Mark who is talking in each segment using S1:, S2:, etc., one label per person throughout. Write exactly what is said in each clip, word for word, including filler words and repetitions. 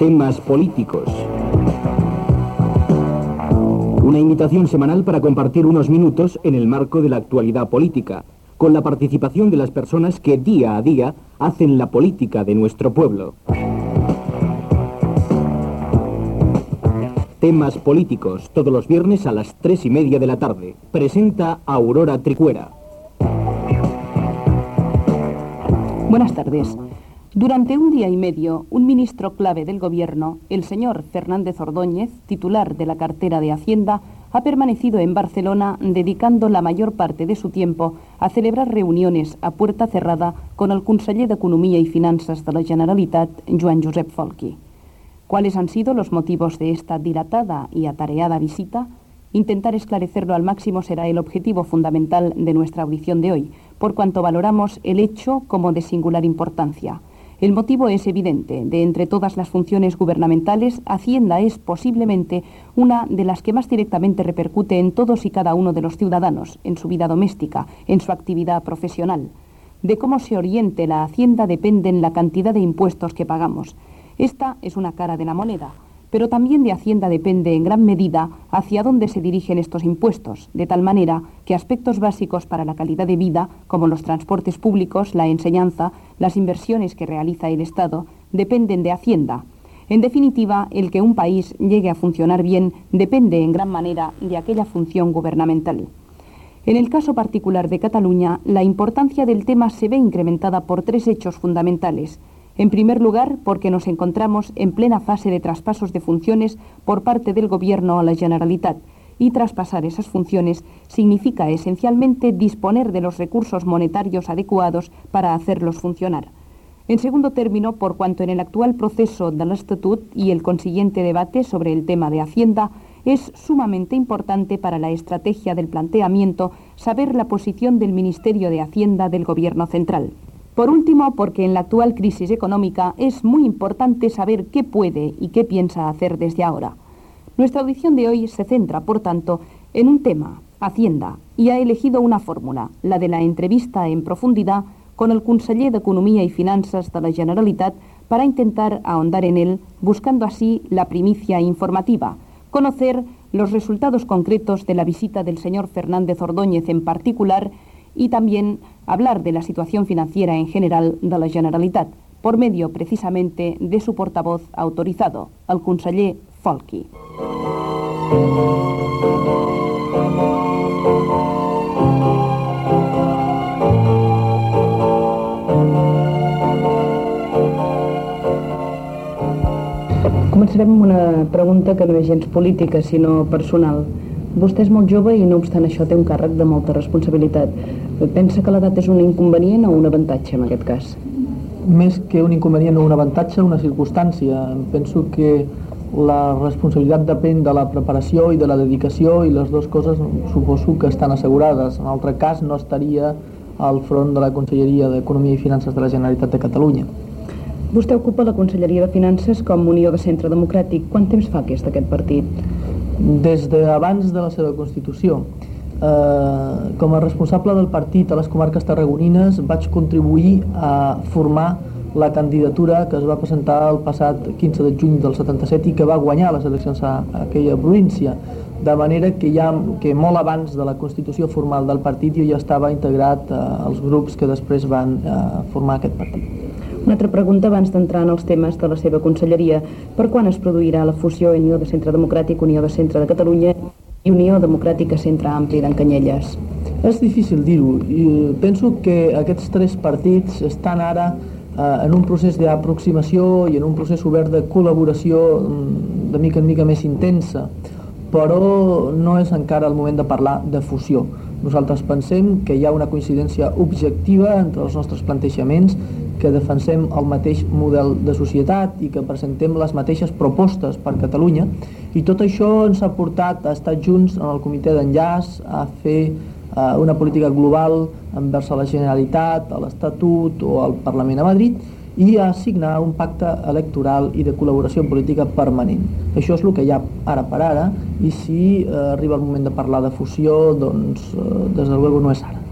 S1: Temas políticos. Una invitación semanal para compartir unos minutos en el marco de la actualidad política, con la participación de las personas que día a día hacen la política de nuestro pueblo. Temas políticos, todos los viernes a las tres y media de la tarde. Presenta Aurora Tricuera.
S2: Buenas tardes. Durante un día y medio, un ministro clave del gobierno, el señor Fernández Ordóñez, titular de la cartera de Hacienda, ha permanecido en Barcelona dedicando la mayor parte de su tiempo a celebrar reuniones a puerta cerrada con el conseller d'Economia y Finanzas de la Generalitat, Joan Josep Folchi. ¿Cuáles han sido los motivos de esta dilatada y atareada visita? Intentar esclarecerlo al máximo será el objetivo fundamental de nuestra audición de hoy, por cuanto valoramos el hecho como de singular importancia. El motivo es evidente. De entre todas las funciones gubernamentales, Hacienda es posiblemente una de las que más directamente repercute en todos y cada uno de los ciudadanos, en su vida doméstica, en su actividad profesional. De cómo se oriente la Hacienda dependen la cantidad de impuestos que pagamos. Esta es una cara de la moneda, pero también de Hacienda depende en gran medida hacia dónde se dirigen estos impuestos, de tal manera que aspectos básicos para la calidad de vida, como los transportes públicos, la enseñanza, las inversiones que realiza el Estado, dependen de Hacienda. En definitiva, el que un país llegue a funcionar bien depende en gran manera de aquella función gubernamental. En el caso particular de Cataluña, la importancia del tema se ve incrementada por tres hechos fundamentales. En primer lugar, porque nos encontramos en plena fase de traspasos de funciones por parte del Gobierno a la Generalitat, y traspasar esas funciones significa esencialmente disponer de los recursos monetarios adecuados para hacerlos funcionar. En segundo término, por cuanto en el actual proceso del Estatut y el consiguiente debate sobre el tema de Hacienda, es sumamente importante para la estrategia del planteamiento saber la posición del Ministerio de Hacienda del Gobierno central. Por último, porque en la actual crisis económica es muy importante saber qué puede y qué piensa hacer desde ahora. Nuestra audición de hoy se centra, por tanto, en un tema, Hacienda, y ha elegido una fórmula, la de la entrevista en profundidad con el conseller d'Economia y Finanzas de la Generalitat, para intentar ahondar en él, buscando así la primicia informativa, conocer los resultados concretos de la visita del señor Fernández Ordóñez en particular, y también hablar de la situación financiera en general de la Generalitat, por medio precisamente de su portavoz autorizado, el conseller Folchi. Començarem amb una pregunta que no és gens política, sinó personal. Vostè és molt jove i no obstant això té un càrrec de molta responsabilitat. Pensa que l'edat és un inconvenient o un avantatge en aquest cas?
S3: Més que un inconvenient o un avantatge, una circumstància. Penso que la responsabilitat depèn de la preparació i de la dedicació i les dues coses suposo que estan assegurades. En altre cas no estaria al front de la Conselleria d'Economia i Finances de la Generalitat de Catalunya.
S2: Vostè ocupa la Conselleria de Finances com Unió de Centre Democràtic. Quant temps fa que és d'aquest partit?
S3: Des d'abans de la seva constitució. Eh, com a responsable del partit a les comarques tarragonines vaig contribuir a formar la candidatura que es va presentar el passat quinze de juny del setanta-set i que va guanyar les eleccions a, a aquella província, de manera que, ja, que molt abans de la constitució formal del partit jo ja estava integrat eh, als grups que després van eh, formar aquest partit.
S2: Una altra pregunta abans d'entrar en els temes de la seva conselleria. Per quan es produirà la fusió Unió de Centre Democràtic, Unió de Centre de Catalunya i Unió Democràtica Centre Ampli d'Encanyelles?
S3: És difícil dir-ho. Penso que aquests tres partits estan ara eh, en un procés d'aproximació i en un procés obert de col·laboració de mica en mica més intensa, però no és encara el moment de parlar de fusió. Nosaltres pensem que hi ha una coincidència objectiva entre els nostres plantejaments, que defensem el mateix model de societat i que presentem les mateixes propostes per Catalunya, i tot això ens ha portat a estar junts en el comitè d'enllaç, a fer eh, una política global envers a la Generalitat, a l'Estatut o al Parlament a Madrid, i a signar un pacte electoral i de col·laboració política permanent. Això és el que hi ha ara per ara, i si eh, arriba el moment de parlar de fusió, doncs eh, des de luego no és ara.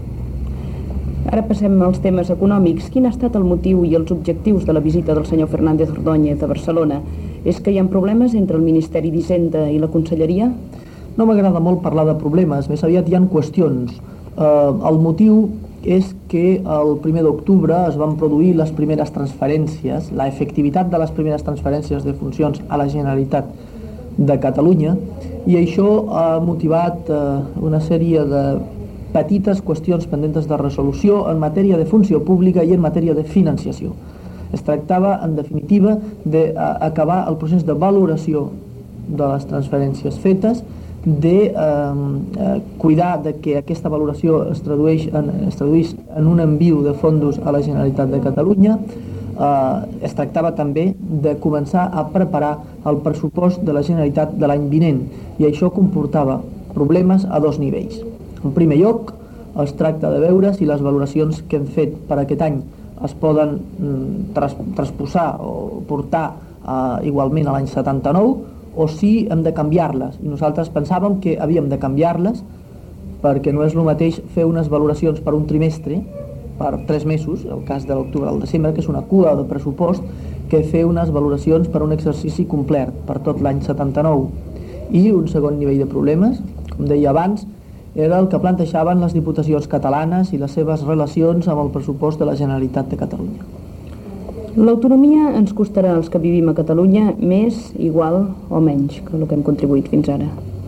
S2: Ara passem als temes econòmics. Quin ha estat el motiu i els objectius de la visita del senyor Fernández Ordóñez a Barcelona? És que hi ha problemes entre el Ministeri d'Hisenda i la Conselleria?
S3: No m'agrada molt parlar de problemes, més aviat hi ha qüestions. Eh, el motiu és que el primer d'octubre es van produir les primeres transferències, la efectivitat de les primeres transferències de funcions a la Generalitat de Catalunya, i això ha motivat eh, una sèrie de petites qüestions pendents de resolució en matèria de funció pública i en matèria de financiació. Es tractava, en definitiva, d'acabar el procés de valoració de les transferències fetes, de eh, eh, cuidar de que aquesta valoració es tradueix en, es traduís en un enviu de fondos a la Generalitat de Catalunya. Eh, es tractava també de començar a preparar el pressupost de la Generalitat de l'any vinent, i això comportava problemes a dos nivells. En primer lloc, es tracta de veure si les valoracions que hem fet per aquest any es poden mm, tras, transposar o portar eh, igualment a l'any setanta-nou, o si hem de canviar-les, i nosaltres pensàvem que havíem de canviar-les perquè no és el mateix fer unes valoracions per un trimestre, per tres mesos, el cas de l'octubre al desembre, que és una cua de pressupost, que fer unes valoracions per un exercici complet, per tot l'any setanta-nou. I un segon nivell de problemes, com deia abans, era el que plantejaven les diputacions catalanes i les seves relacions amb el pressupost de la Generalitat de Catalunya.
S2: L'autonomia ens costarà als que vivim a Catalunya més, igual o menys que el que hem contribuït fins ara?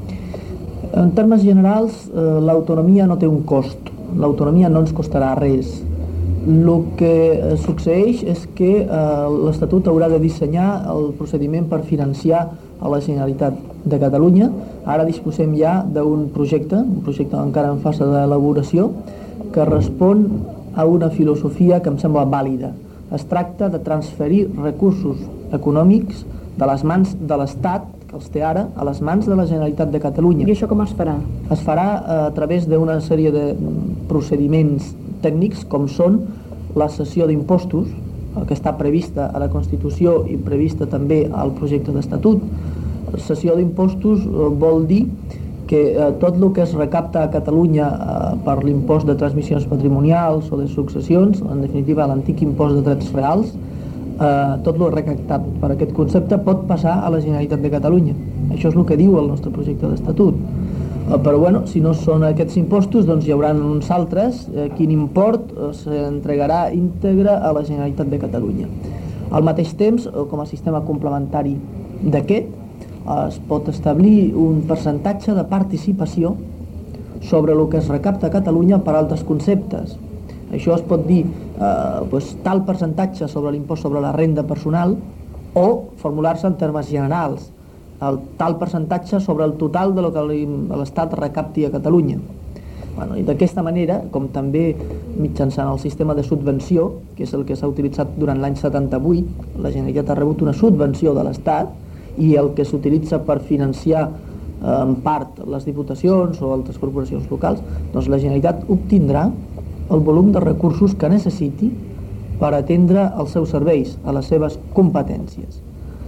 S3: En termes generals, eh, l'autonomia no té un cost. L'autonomia no ens costarà res. El que succeeix és que eh, l'Estatut haurà de dissenyar el procediment per financiar a la Generalitat de Catalunya. Ara disposem ja d'un projecte, un projecte encara en fase d'elaboració, que respon a una filosofia que em sembla vàlida. Es tracta de transferir recursos econòmics de les mans de l'Estat, que els té ara, a les mans de la Generalitat de Catalunya.
S2: I això com es farà?
S3: Es farà a través d'una sèrie de procediments tècnics, com són la cessió d'impostos, que està prevista a la Constitució i prevista també al projecte d'Estatut. La cessió d'impostos vol dir que eh, tot el que es recapta a Catalunya eh, per l'impost de transmissions patrimonials o de successions, en definitiva l'antic impost de drets reals, eh, tot el recaptat per aquest concepte pot passar a la Generalitat de Catalunya. Això és el que diu el nostre projecte d'Estatut. Eh, però bueno, si no són aquests impostos, doncs hi haurà uns altres, eh, quin import eh, s'entregarà íntegre a la Generalitat de Catalunya. Al mateix temps, eh, com a sistema complementari d'aquest, es pot establir un percentatge de participació sobre el que es recapta a Catalunya per altres conceptes. Això es pot dir eh, doncs, tal percentatge sobre l'impost sobre la renda personal, o formular-se en termes generals, el tal percentatge sobre el total de lo que l'Estat recapti a Catalunya. Bueno, i d'aquesta manera, com també mitjançant el sistema de subvenció, que és el que s'ha utilitzat durant l'any setanta-vuit, la Generalitat ha rebut una subvenció de l'Estat, i el que s'utilitza per financiar eh, en part les diputacions o altres corporacions locals, doncs la Generalitat obtindrà el volum de recursos que necessiti per atendre els seus serveis, a les seves competències.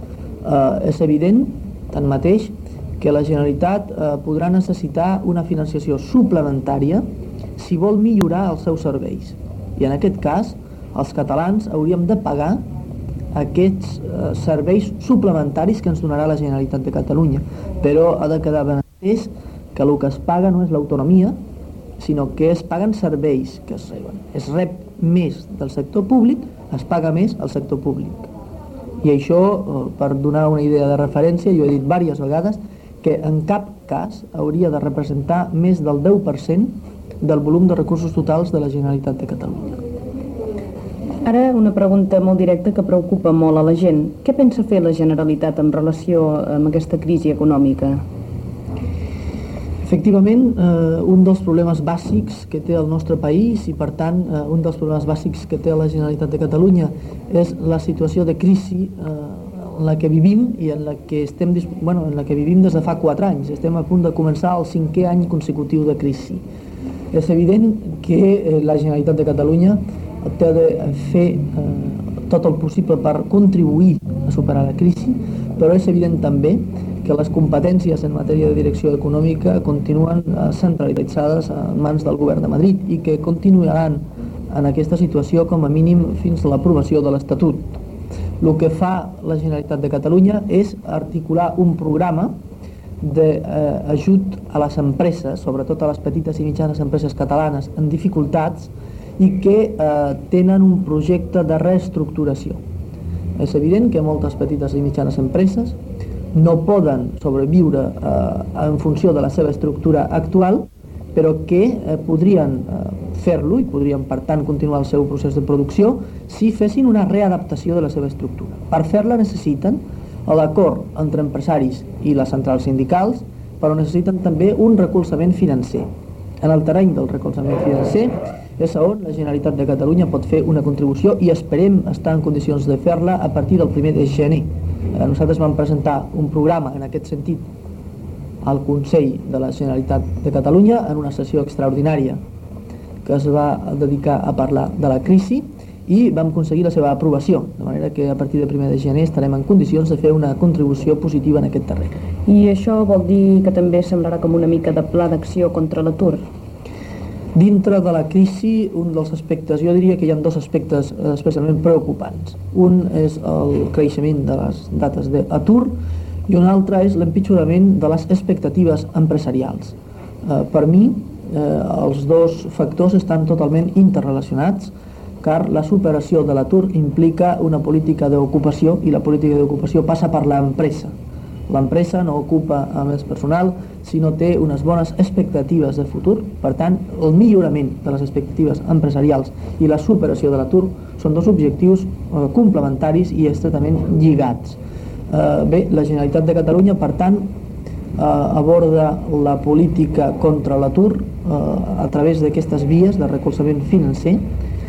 S3: Eh, és evident, tanmateix, que la Generalitat eh, podrà necessitar una financiació suplementària si vol millorar els seus serveis. I en aquest cas, els catalans hauríem de pagar aquests eh, serveis suplementaris que ens donarà la Generalitat de Catalunya. Però ha de quedar ben entès que el que es paga no és l'autonomia, sinó que es paguen serveis que es reben. Es rep més del sector públic, es paga més al sector públic. I això, eh, per donar una idea de referència, jo he dit diverses vegades que en cap cas hauria de representar més del deu per cent del volum de recursos totals de la Generalitat de Catalunya.
S2: Ara una pregunta molt directa que preocupa molt a la gent. Què pensa fer la Generalitat en relació amb aquesta crisi econòmica?
S3: Efectivament, eh, un dels problemes bàsics que té el nostre país i, per tant, eh, un dels problemes bàsics que té la Generalitat de Catalunya és la situació de crisi eh, en la que vivim i en la que estem, bueno, en la que vivim des de fa quatre anys. Estem a punt de començar el cinquè any consecutiu de crisi. És evident que eh, la Generalitat de Catalunya té de fer eh, tot el possible per contribuir a superar la crisi, però és evident també que les competències en matèria de direcció econòmica continuen eh, centralitzades en mans del govern de Madrid i que continuaran en aquesta situació com a mínim fins a l'aprovació de l'Estatut. El que fa la Generalitat de Catalunya és articular un programa d'ajut eh, a les empreses, sobretot a les petites i mitjanes empreses catalanes en dificultats i que eh, tenen un projecte de reestructuració. És evident que moltes petites i mitjanes empreses no poden sobreviure eh, en funció de la seva estructura actual, però que eh, podrien eh, fer-lo i podrien, per tant, continuar el seu procés de producció si fessin una readaptació de la seva estructura. Per fer-la necessiten l'acord entre empresaris i les centrals sindicals, però necessiten també un recolzament financer. En el terreny del recolzament financer és on la Generalitat de Catalunya pot fer una contribució i esperem estar en condicions de fer-la a partir del primer de gener. Nosaltres vam presentar un programa en aquest sentit al Consell de la Generalitat de Catalunya en una sessió extraordinària que es va dedicar a parlar de la crisi i vam aconseguir la seva aprovació, de manera que a partir del primer de gener estarem en condicions de fer una contribució positiva en aquest terreny.
S2: I això vol dir que també semblarà com una mica de pla d'acció contra l'atur?
S3: Dintre de la crisi, un dels aspectes, jo diria que hi ha dos aspectes especialment preocupants. Un és el creixement de les dates d'atur i un altre és l'empitjorament de les expectatives empresarials. Eh, per mi, eh, els dos factors estan totalment interrelacionats, car la superació de l'atur implica una política d'ocupació i la política d'ocupació passa per l'empresa. L'empresa no ocupa a més personal si no té unes bones expectatives de futur. Per tant, el millorament de les expectatives empresarials i la superació de l'atur són dos objectius eh, complementaris i estretament lligats. Eh, bé, la Generalitat de Catalunya, per tant, eh, aborda la política contra l'atur eh, a través d'aquestes vies de recolzament financer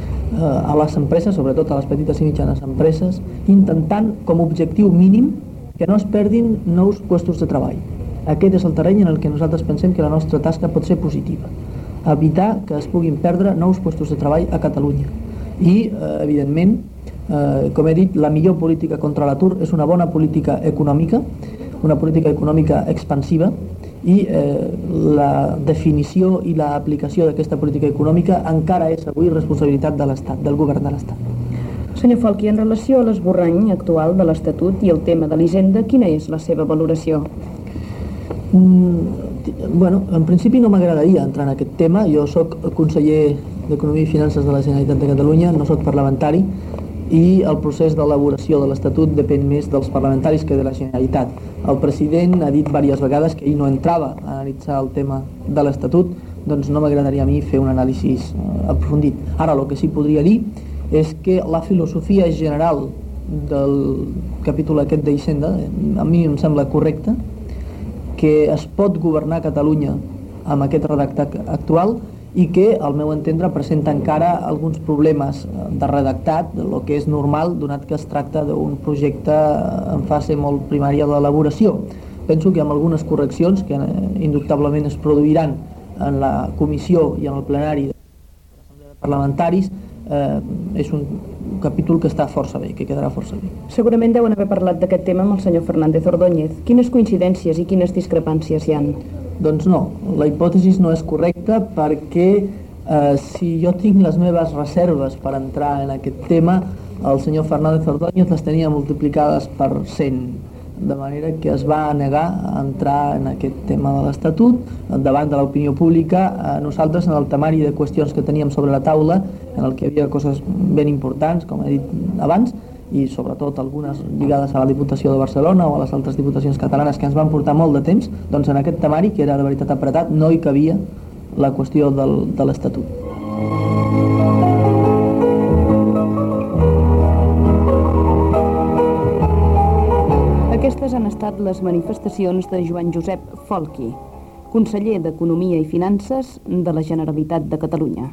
S3: a les empreses, sobretot a les petites i mitjanes empreses, intentant com a objectiu mínim que no es perdin nous llocs de treball. Aquest és el terreny en el que nosaltres pensem que la nostra tasca pot ser positiva. Evitar que es puguin perdre nous llocs de treball a Catalunya. I, eh, evidentment, eh, com he dit, la millor política contra l'atur és una bona política econòmica, una política econòmica expansiva, i eh, la definició i l'aplicació d'aquesta política econòmica encara és avui responsabilitat de l'Estat, del govern de l'Estat.
S2: Senyor Folchi, en relació a l'esborrany actual de l'Estatut i el tema de l'Hisenda, quina és la seva valoració?
S3: Mm, bueno, en principi no m'agradaria entrar en aquest tema. Jo sóc conseller d'Economia i Finances de la Generalitat de Catalunya, no sóc parlamentari, i el procés d'elaboració de l'Estatut depèn més dels parlamentaris que de la Generalitat. El president ha dit diverses vegades que ell no entrava a analitzar el tema de l'Estatut, doncs no m'agradaria a mi fer un anàlisi eh, aprofundit. Ara, el que sí podria dir és que la filosofia general del capítol aquest d'Hisenda a mi em sembla correcta, que es pot governar Catalunya amb aquest redactat actual i que, al meu entendre, presenta encara alguns problemes de redactat, el que és normal, donat que es tracta d'un projecte en fase molt primària d'elaboració. Penso que amb algunes correccions, que indubtablement es produiran en la comissió i en el plenari de l'Assemblea de Parlamentaris, eh, és un capítol que està força bé, que quedarà força bé.
S2: Segurament deuen haver parlat d'aquest tema amb el senyor Fernández Ordóñez. Quines coincidències i quines discrepàncies hi han?
S3: Doncs no, la hipòtesi no és correcta perquè eh, si jo tinc les meves reserves per entrar en aquest tema, el senyor Fernández Ordóñez les tenia multiplicades per cent, de manera que es va negar a entrar en aquest tema de l'Estatut davant de l'opinió pública. Eh, nosaltres, en el temari de qüestions que teníem sobre la taula, en el que hi havia coses ben importants, com he dit abans, i sobretot algunes lligades a la Diputació de Barcelona o a les altres diputacions catalanes que ens van portar molt de temps, doncs en aquest temari, que era de veritat apretat, no hi cabia la qüestió del, de l'Estatut.
S2: Aquestes han estat les manifestacions de Joan Josep Folchi, conseller d'Economia i Finances de la Generalitat de Catalunya.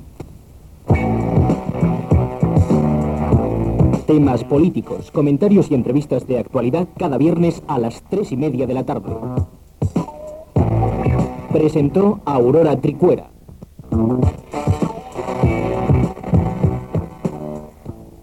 S1: Temas políticos, comentarios y entrevistas de actualidad cada viernes a las tres y media de la tarde. Presentó Aurora Tricuera.